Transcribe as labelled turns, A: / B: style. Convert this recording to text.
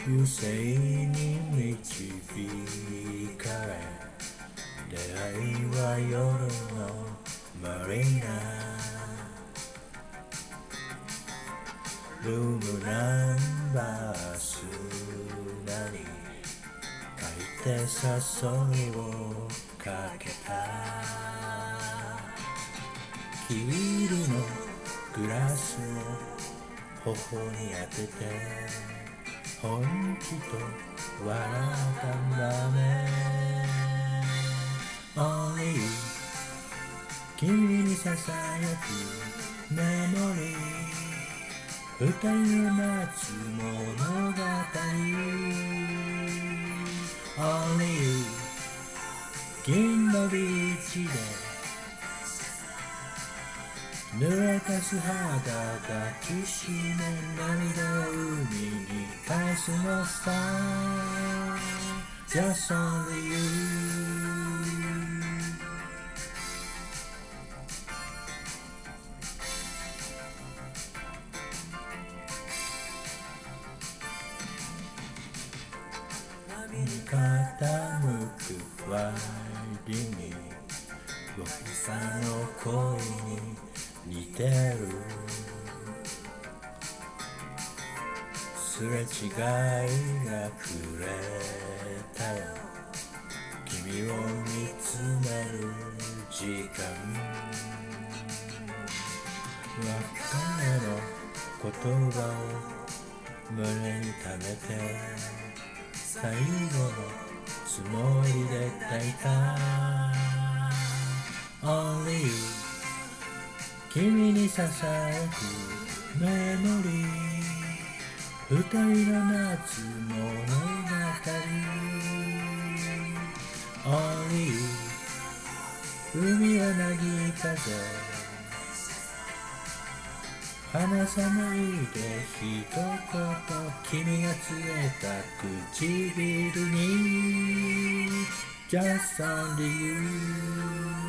A: 優勢に導かれ、出会いは夜のマリーナ、ルームナンバー数なに書いて誘いをかけた。黄色のグラスを頬に当てて本気と笑ったんだね。 Only you 君にささやくメモリー、二人の待つ物語。 Only you 銀のビーチで濡れた素肌抱きしめ、涙を海に返すのさ。 Just only you。 傾くワイリに僕さの恋に似てる。すれ違いがくれたよ、君を見つめる時間。別れの言葉を胸に溜めて、最後のつもりで抱いた。 Only you 君にささやくメモリー、二人の待つ物語。 Only you 海はなぎ風、離さないで一言、君が告げた唇に Just only you。